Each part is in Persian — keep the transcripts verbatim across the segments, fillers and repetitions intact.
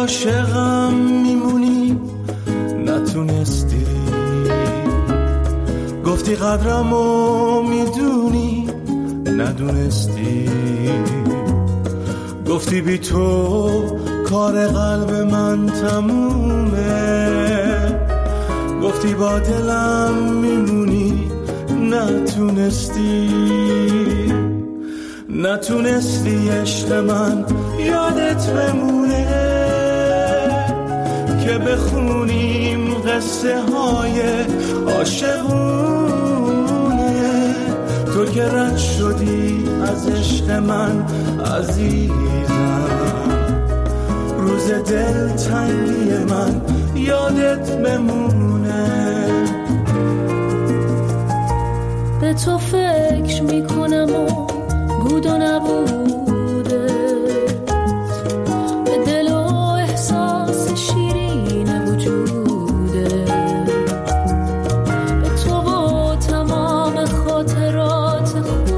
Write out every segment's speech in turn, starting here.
عاشقم میمونی نتونستی، گفتی قدرمو میدونی ندونستی، گفتی بی تو کار قلب من تمومه، گفتی با دلم میمونی نتونستی، نتونستی عشق من یادت بمونه که بخونیم قصه های عاشقونه. تو که رد شدی از عشق من عزیزم، روز دل تنگی من یادت بمونه. به تو فکر میکنم و بود و نبوده، به دل و احساس شیرین وجوده، به تو و تمام خاطرات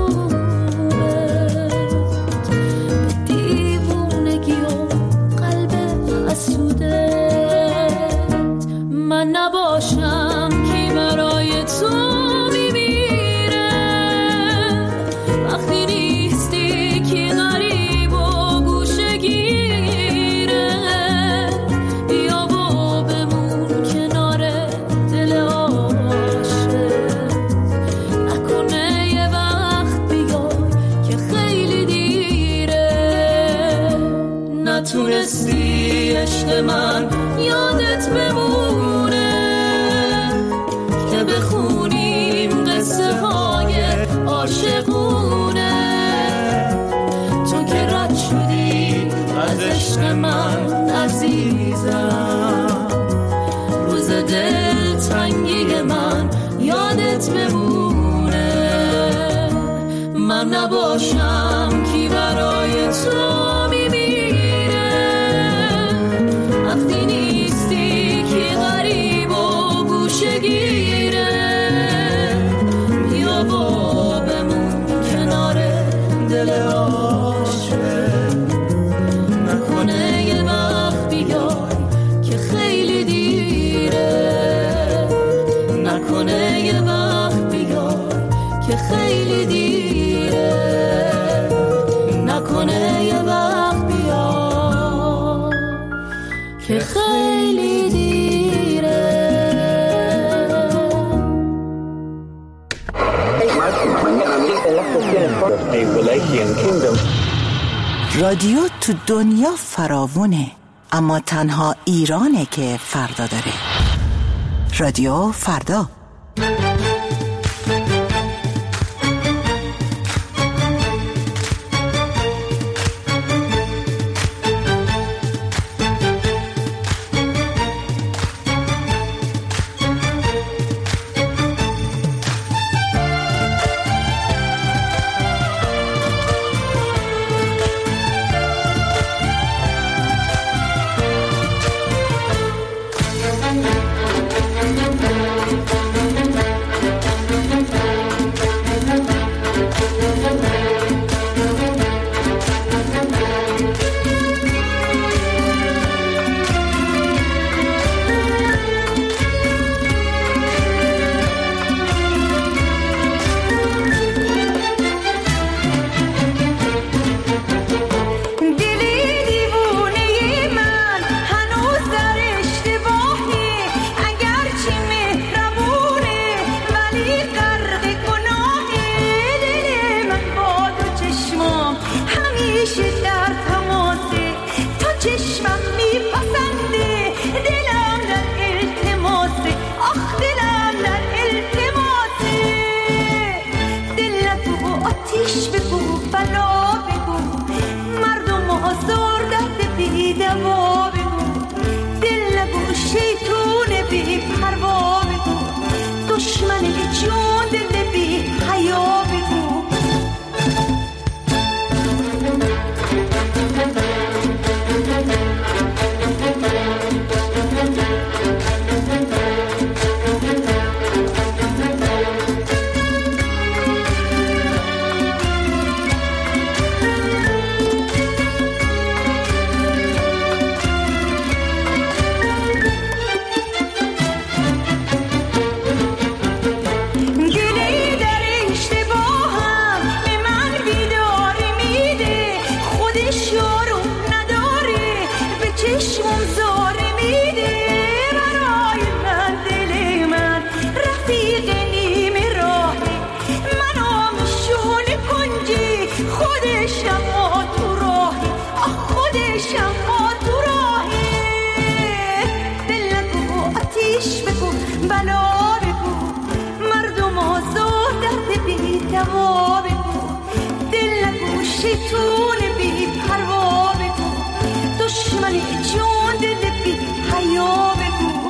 خوبه، به دیوونگی و قلب حسوده. من نباشم کی برای تو نتونستی عشق من یادت بمونه که بخونیم قصه های عاشقونه. تو که رد شدی از عشق من عزیزم، روز دل تنگی من یادت بمونه. من نباشم کی برای تو رادیو تو دنیا فراوونه، اما تنها ایرانه که فردا داره. رادیو فردا. شیطون بی پروا بگو، دشمن جون دل بی حیا بگو.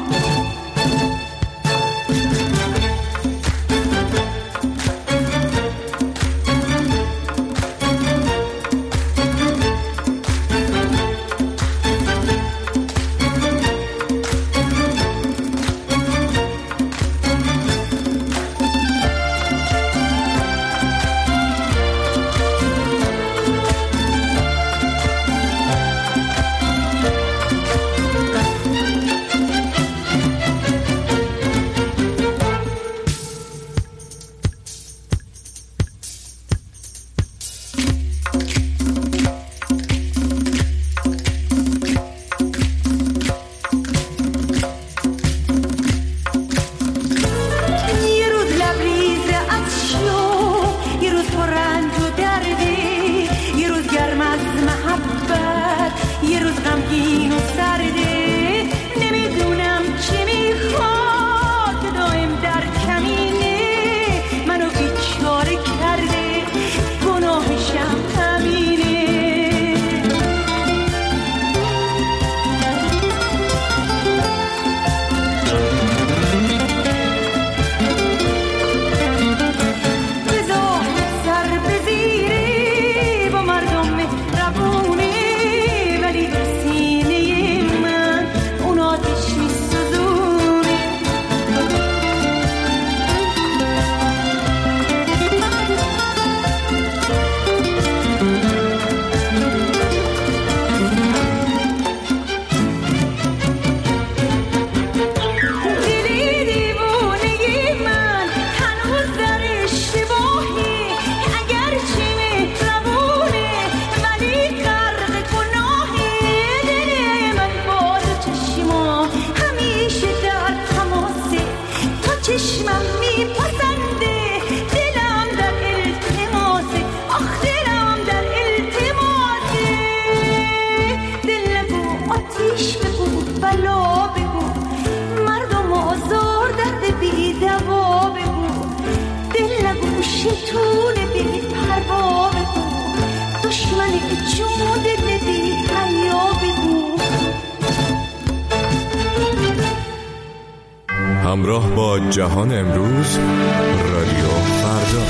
همراه با جهان امروز، رادیو فردا.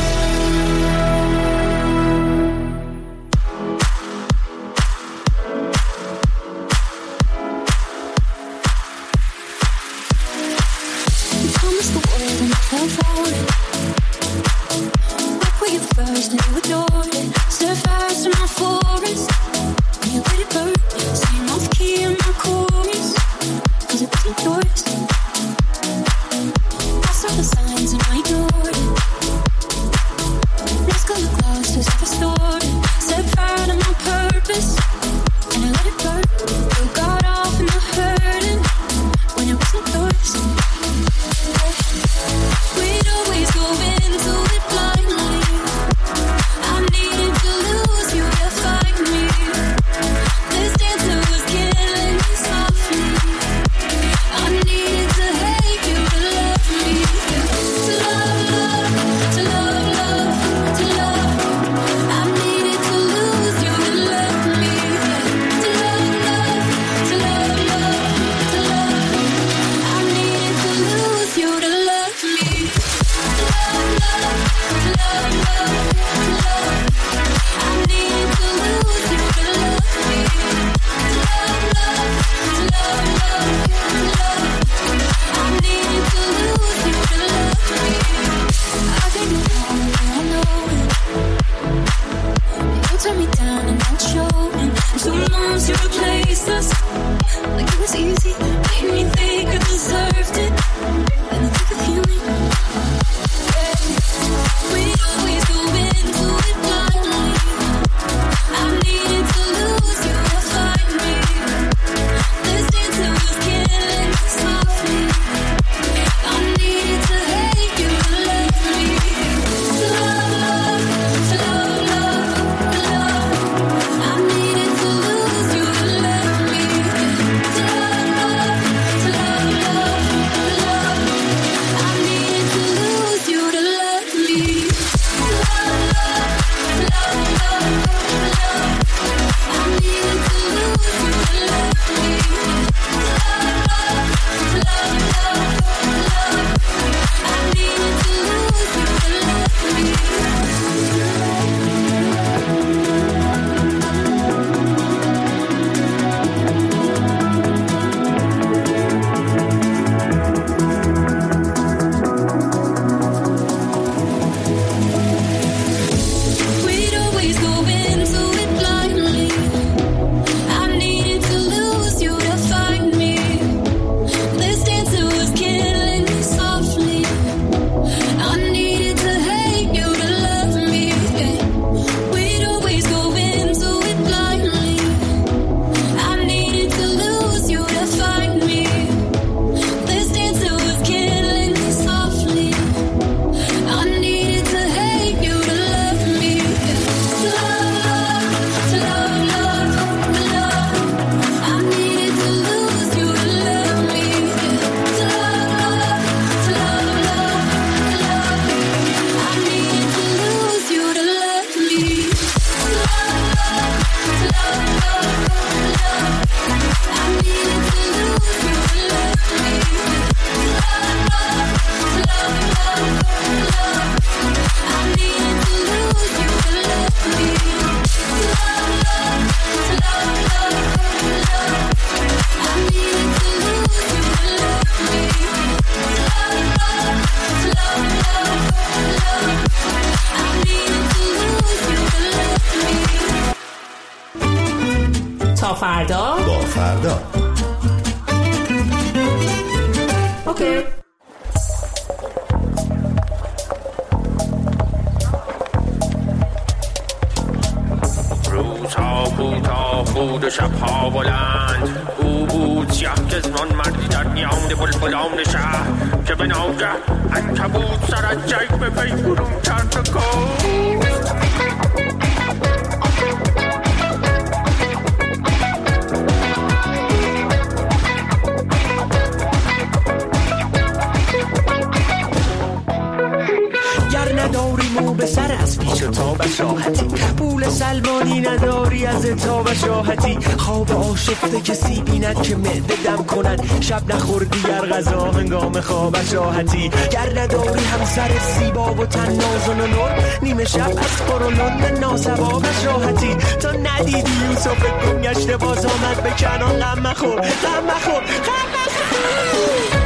I needed to lose you to love me. فردا با فردا. اوکی. روزها کوتاه بود و شبها بلند، او بود سیاه چشمان مردی در میان بلبلان شهر که به ناگه عنکبوت سر از جیب به پی برون کرد و گفت نداری مو به سر از پیش و تابش راحتی، پول سلمانی نداری از تابش راحتی، خواب آشفته کسی بیند که معده دم کند، شب نخوردی گر غذا هنگام خوابش راحتی، گر نداری همسر زیبا و تن نازن و نور، نیمه شب از قرولون ناسبابش راحتی، تا ندیدی یوسف گم گشته باز آمد به کنان، غم مخور غم مخور غم مخور.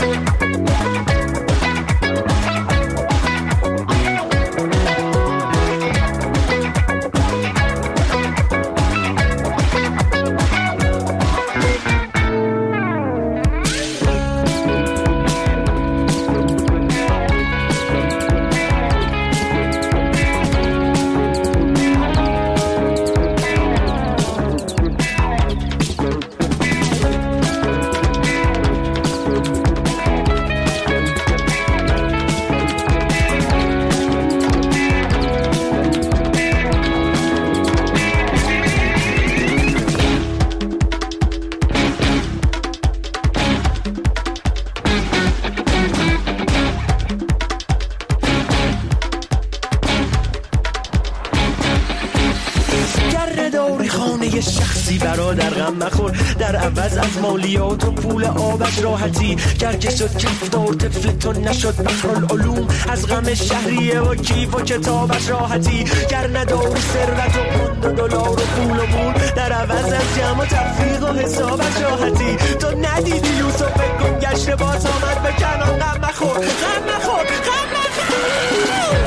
در عوض از مالیات و پول آبش راحتی، گر که شد کفدار طفلتون نشد بحرالعلوم، از غم شهریه و کیف و کتابش راحتی، گر نداری ثروت و پوند و دلار و پول و مول، در عوض از جمع و تفریق و حسابش راحتی، تو ندیدی یوسف گم گشته باز آمد به کنان، غم مخور غم مخور غم مخور.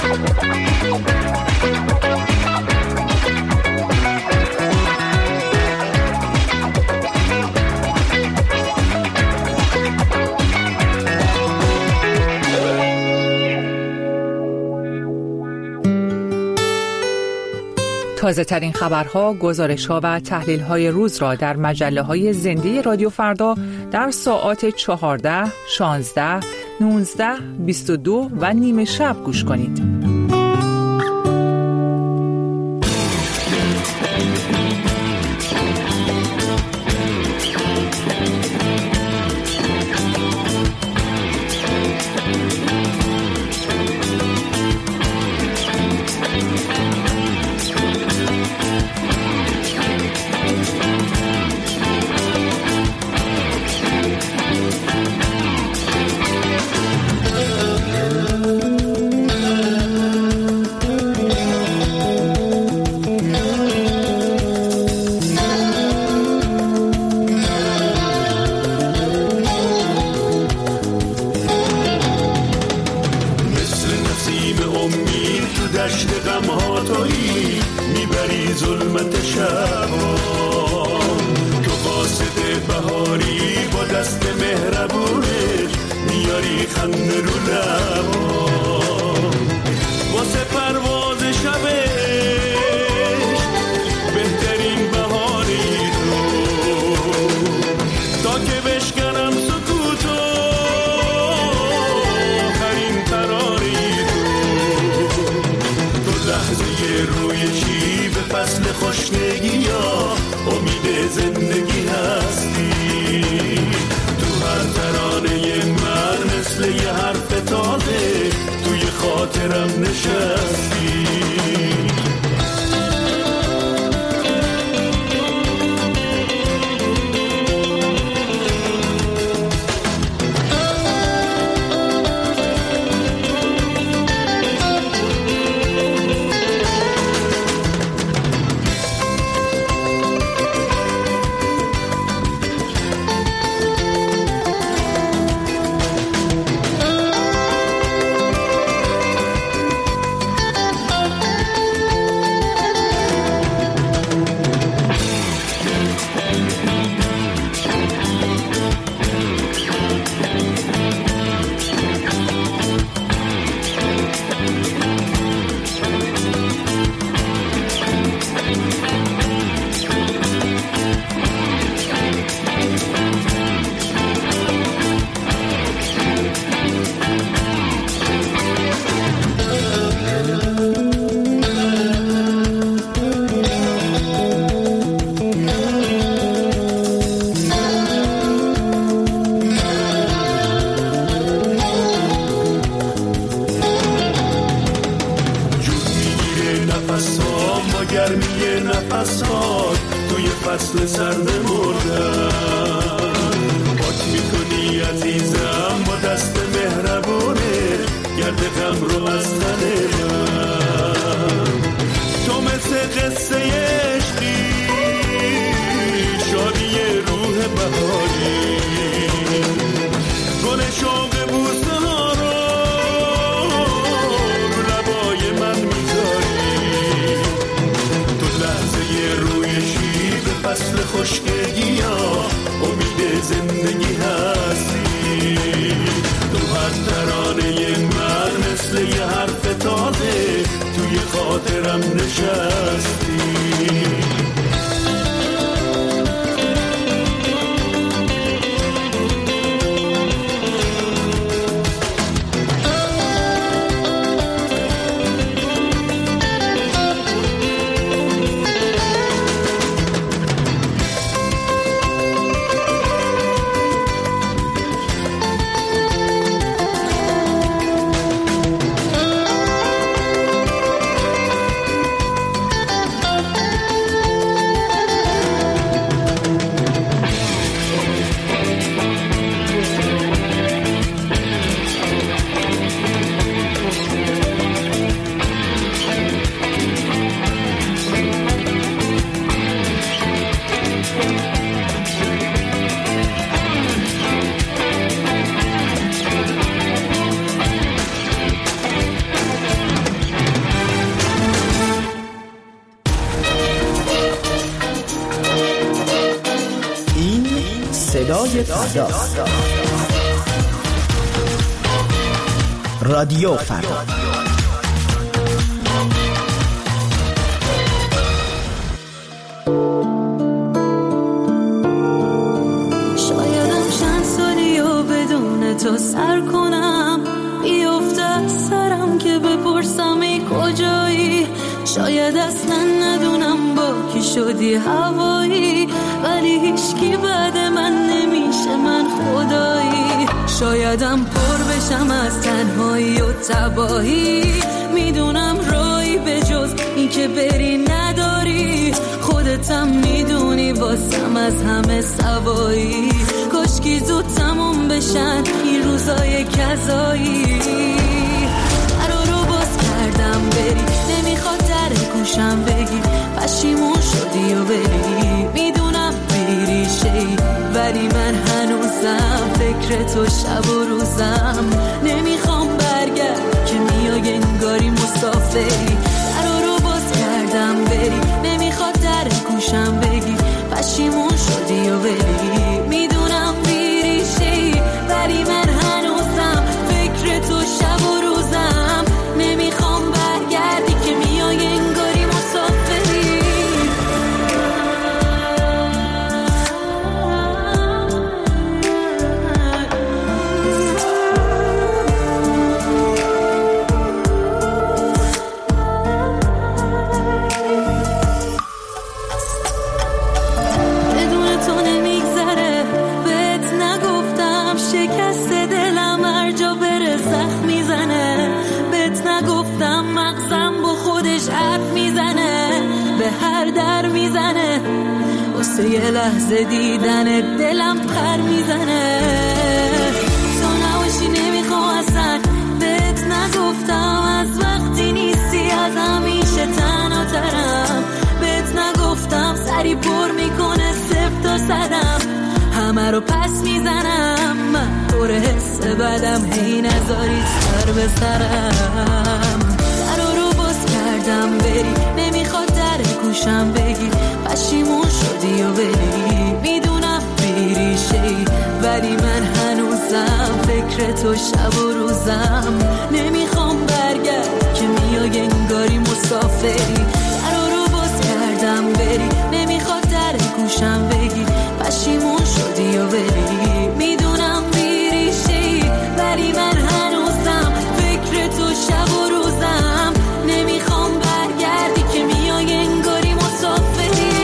تازه ترین خبرها، گزارش‌ها و تحلیل‌های روز را در مجله‌های زنده رادیو فردا در ساعات چهارده، شانزده، نوزده، بیست و دو و نیمه شب گوش کنید. میخوام با گرمی نفسات توی فصل سرد مردم. پاک میکنی عزیزم با دست مهربونه گرد غم رو از تن من. تو مثل قصه عشقی شادی روح بهاری، گل شوق بوسه ها رو رو لبای من میذاری. تو لحظه روی شیب فصل خشکگی ها امید زندگی هستی. تو هر ترانه من مثل یه حرف تازه توی خاطرم نشستی. صدای فردا، رادیو فردا. شایدم چند سالی و بدون تو سر کنم، بیفته سرم که بپرسم ای کجایی. شاید اصلا ندونم با کی شدی هوایی، ولی هیچکی بعد من نمیشه من خدایی. شایدم پر بشم از تنهایی و تباهی، میدونم رایی به جز این که بری نداری. خودتم میدونی واسم از همه سوایی، کاشکی زود تموم بشن این روزای کذایی. درا رو باز کردم بری، نمیخواد در گوشم بگی پشیمون شدی و بری. میدونم بیری شی ولی من هنوزم فکر تو شب و روزم. نمیخوام برگرد که میای انگاری مسافری. درا رو باز کردم بری، نمیخواد در گوشم بگی پشیمون شدی و بری. میدونم بیری شی ولی من هنوزم فکر تو شب و روزم. نمیخوام برگردی که میای انگاری مسافری. بدون تو نمیگذره، بهت نگفتم شکست دلم هر جا بره زخم میزنه. بهت نگفتم مغزم با خودش حرف میزنه، به هر در میزنه. واسه یه لحظه دیدن دلم پر میزنه. تو نباشی نمیخوام اصلا، بهت نگفتم از وقتی نیستی از همیشه تنها ترم. بهت نگفتم سری پر میکنه صفر تا صدم، همه رو پس میزنم. من پر حس بدم هی نذاری سر به سرم. درا رو باز کردم بری، نمیخواد در گوشم بگی پشیمون شدی و بری. میدونم بیری شی ولی من هنوزم فکر تو شب و روزم. نمیخوام برگرد که میای انگاری مسافری. درا رو باز کردم بری، نمیخواد در گوشم بگی پشیمون شدی و بری. میدونم بیری شی ولی من هنوزم فکر تو شب و روزم. نمیخوام برگردی که میای انگاری مسافری.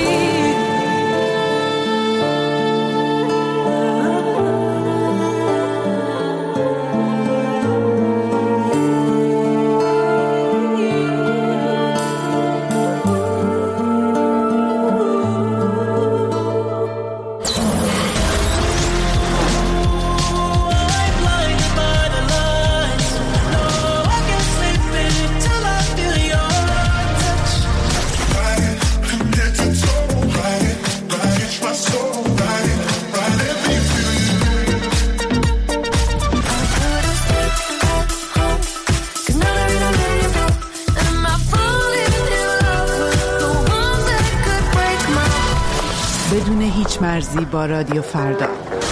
بدون هیچ مرزی با رادیو فردا.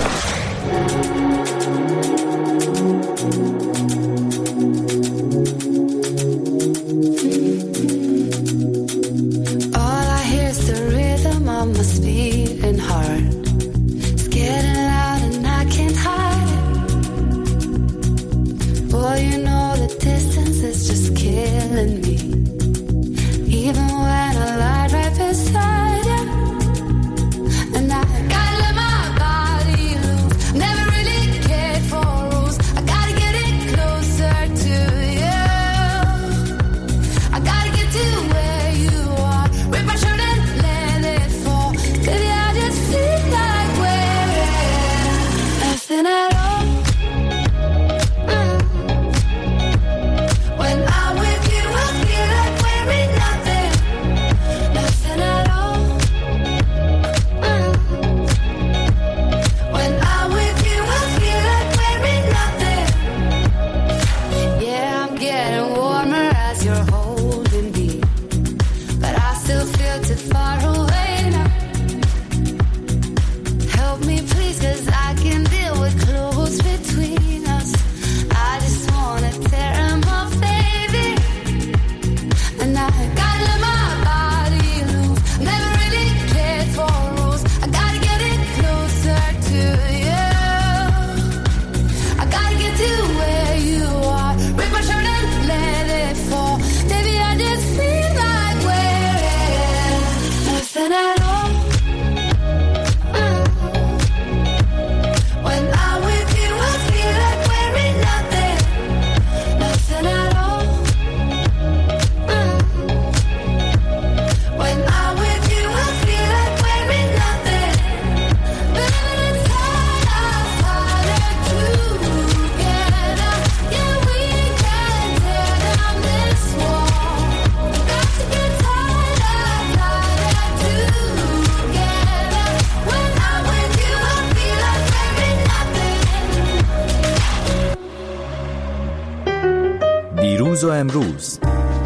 دیروز و امروز،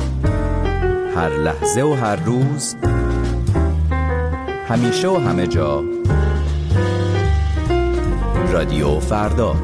هر لحظه و هر روز، همیشه و همه جا، رادیو فردا.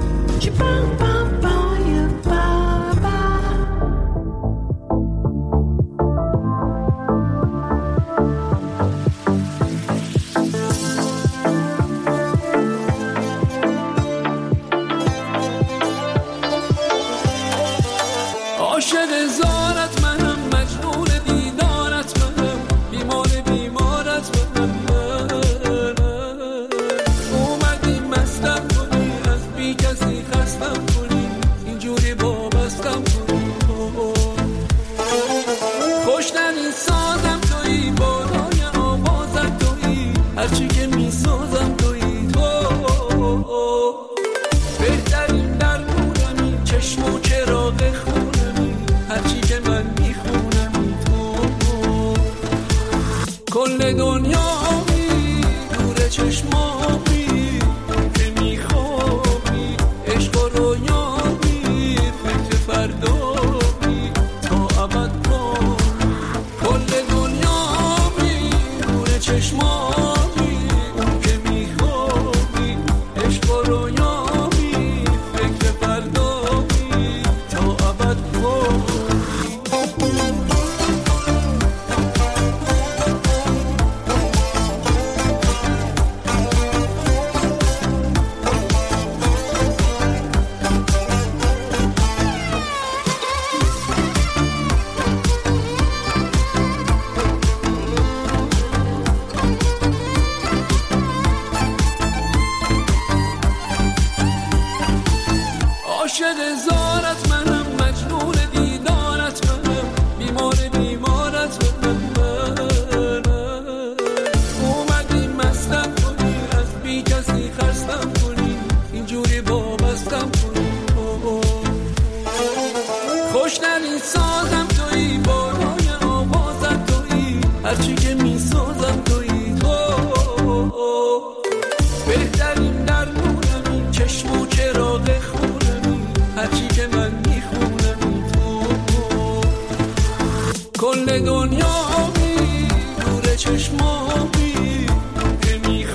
کل دنیا بی نور چشمامی که میخوابی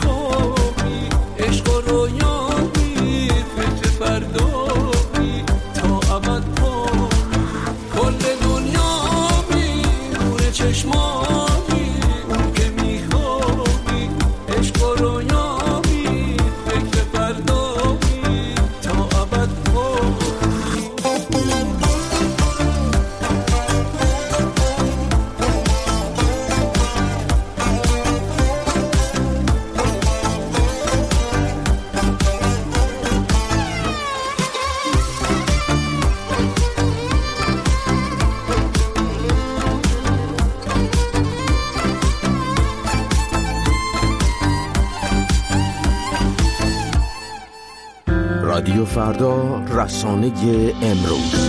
رادیو فردا، رسانه امروز.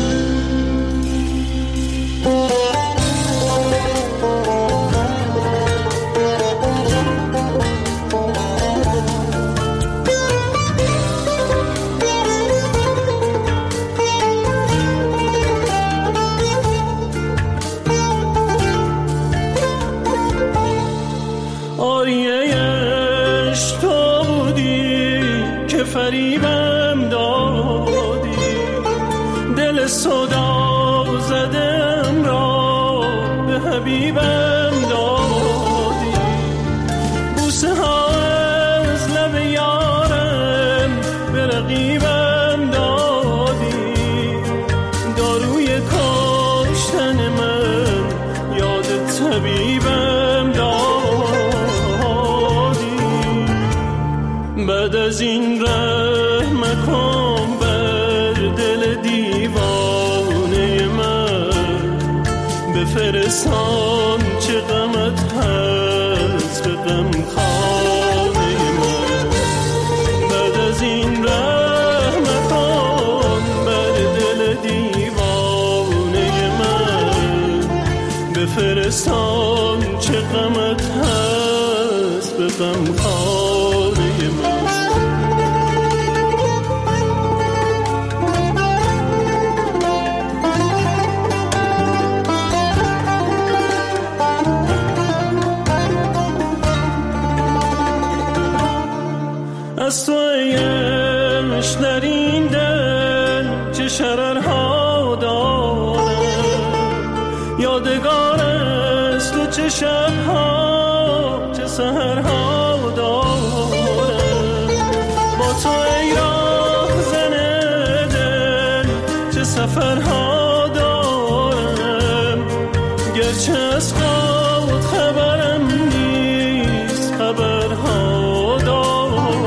فریبم دادی، دل صدا زدم را به حبیبم دادی، بوسه ها از لب یارم به رقیبم دادی، داروی کشتن من یاد طبیبم دادی. بعد از این رحم کن بر دل دیوانه من، بفرستان چه غمت هست به غم خانه من. بعد از این رحم کن بر دل دیوانه من، بفرستان چه غمت هست به غم خانه من. از تو ایش در این دل چه شررها دارم، یادگار است تو چه شبها چه سحرها دارم. با تو ای راه زن دل چه سفرها دارم، گرچه از خود خبرم نیست خبرها دارم.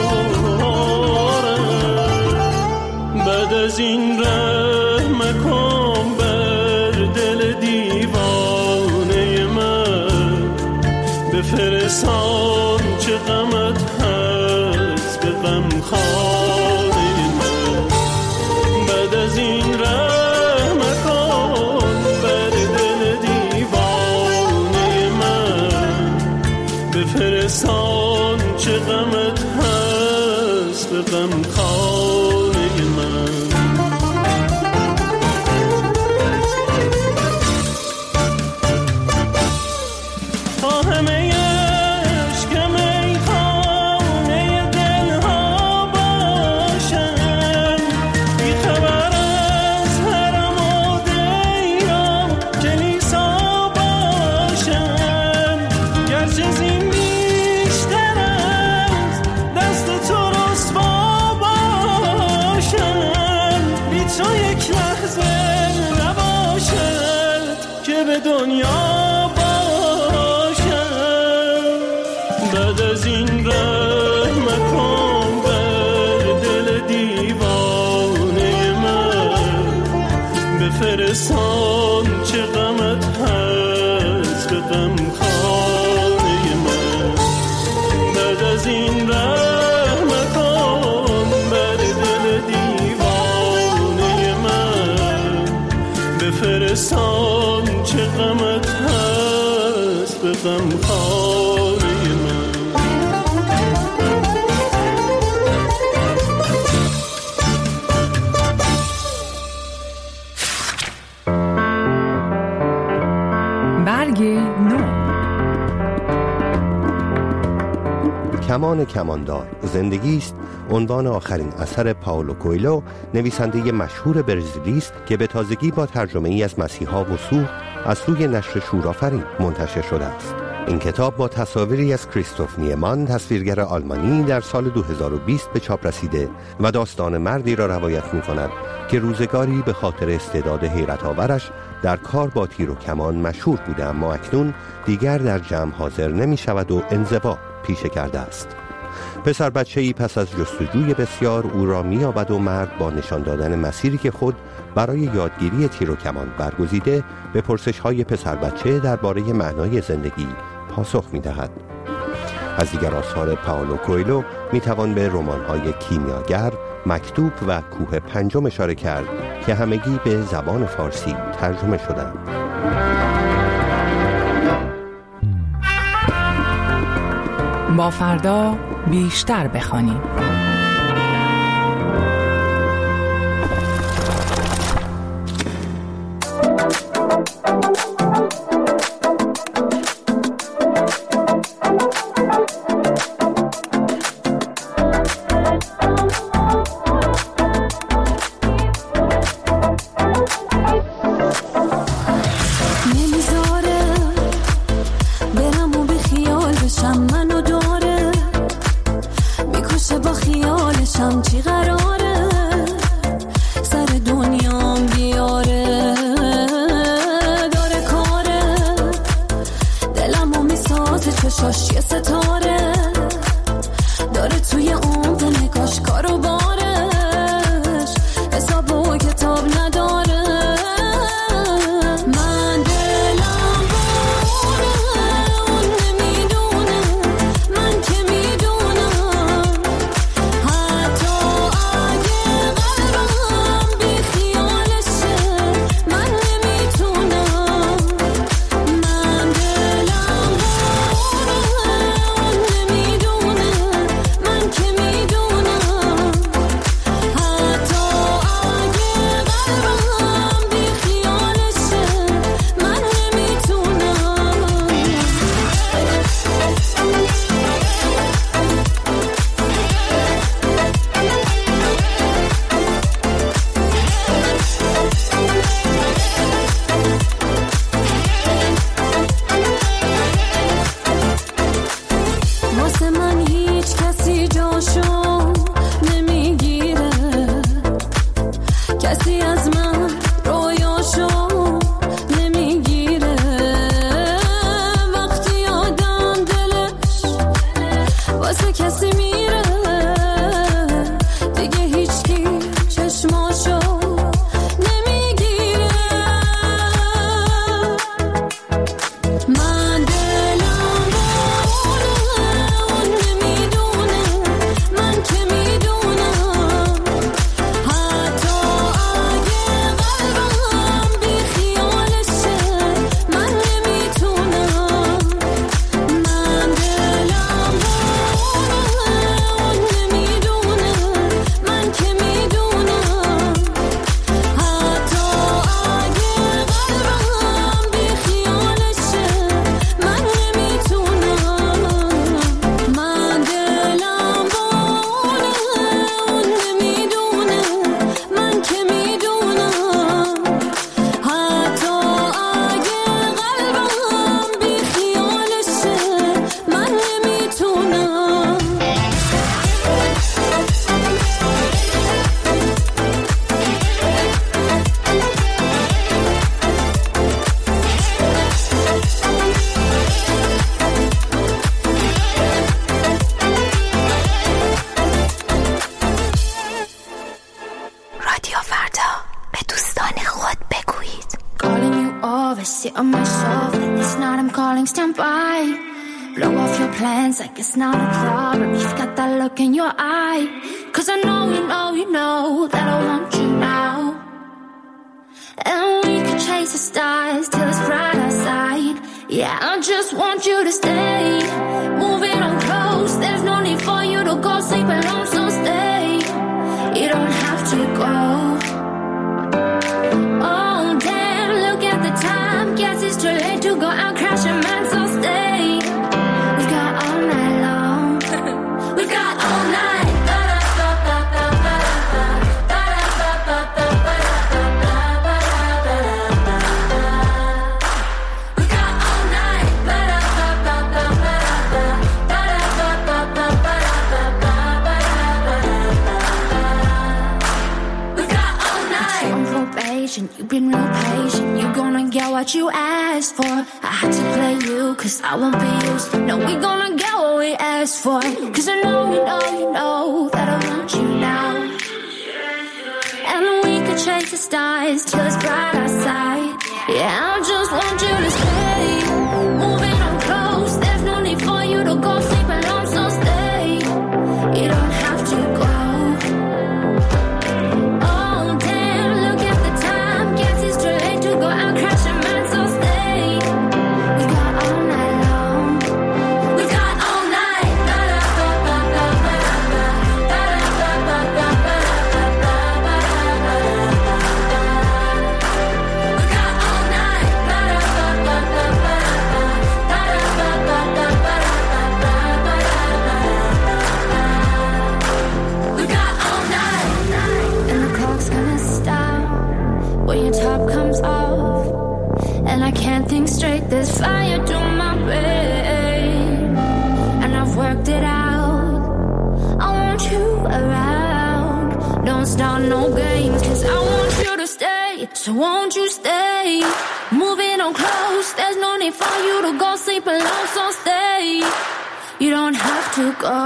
بعد از این رحم کن بر دل دیوانه من، بفرستان چه غمت هست به غم خانه من. بعد از این رحم کن بر دل دیوانه من، بفرستان چه غمت هست به غم خانه من. تا همه عشقم ای خانه دلها باشم، بی خبر از حرم و دیرم کلیسا باشم، گرچه زین بیشتر از دست تو رسوا باشم، بی تو یک لحظه نباشد که به دنیا بعد از این رحم کن بر دل دیوانه من، بفرستان چه غمت هست به غم خانه من. بعد از این رحم کن بر دل دیوانه من، بفرستان چه غمت هست به غم خانه من. برگ نو. کمان کماندار زندگی است عنوان آخرین اثر پائولو کوئلو، نویسنده مشهور برزیلی است که به تازگی با ترجمه ای از مسیحا و سوخت از سوی نشر شورآفرین منتشر شده است. این کتاب با تصاویری از کریستوف نیمان، تصویرگر آلمانی، در سال دو هزار و بیست به چاپ رسیده و داستان مردی را روایت می‌کند که روزگاری به خاطر استعداد حیرت آورش در کار با تیر و کمان مشهور بوده، اما اکنون دیگر در جمع حاضر نمی‌شود و انزوا پیشه کرده است. پسر بچه‌ای پس از جستجوی بسیار او را می‌یابد و مرد با نشان دادن مسیری که خود برای یادگیری تیر و کمان برگزیده به پرسش‌های پسر بچه درباره معنای زندگی پاسخ می‌دهد. از دیگر آثار پائولو کوئلو می‌توان به رمان‌های کیمیاگر، مکتوب و کوه پنجم اشاره کرد که همگی به زبان فارسی ترجمه شدند. با فردا بیشتر بخوانیم. چشاش ستاره داره توی عمق نگاش کارو بارش حساب و کتاب نداره. من دلم باره اون نمیدونه من که میدونم حتی اگه قلبم بی خیالشه من نمیتونم. من دلم on myself and it's not I'm calling stand by. Blow off your plans like it's not a problem. You've got that look in your eye. Cause I know you know you know that I want you now. And we could chase the stars till it's bright outside. Yeah, I just want you to stay. Moving on close, there's no need for you to go sleep alone, so stay. You don't have to go. Oh damn, look at the time. Guess it's too late to go out crashing, man, so stay. We got all night long. We got all night. You've been real patient, you're gonna get what you asked for. I had to play you, cause I won't be used. No, we're gonna get what we asked for. Cause I know, you know, you know that I want you now. And we could chase the stars till it's bright outside. Yeah, I just want you to stay. Moving on close, there's no need for you to go sleep alone, so stay. You don't have to go. no games, cause I want you to stay. So won't you stay? Moving on close, there's no need for you to go sleep alone, so stay. You don't have to go.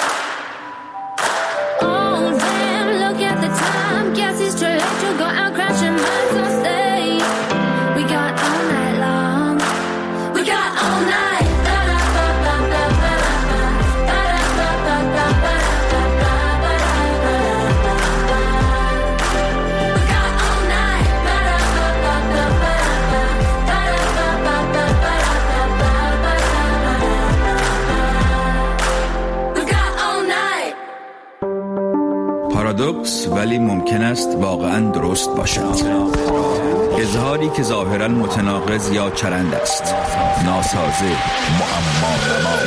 Oh damn, look at the time, guess it's too late to go out crashing mine, so stay. We got all night long. We got all night. پارادوکس ولی ممکن است واقعاً درست باشد. اظهاری که ظاهراً متناقض یا چرند است، ناسازه، معما.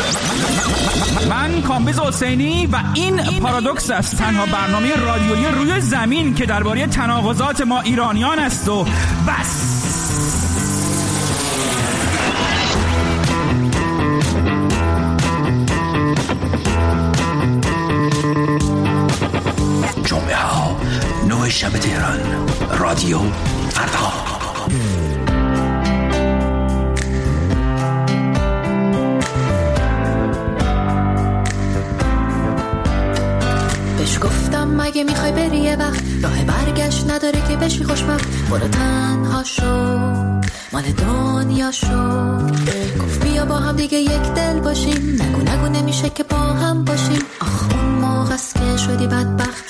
من کامبیز حسینی و این پارادوکس است، تنها برنامه رادیویی روی زمین که درباره تناقضات ما ایرانیان است و بس. جمعه ها نه شب تهران، رادیو فردا. بهش گفتم مگه میخوای بری یه وقت، راه برگشت نداره که بشی خوشبخت، برو تنها شو مال دنیا شو. گفت بیا با هم دیگه یک دل باشیم، نگو نگو نمیشه که با هم باشیم. آخ اون موقع است که شدی بدبخت،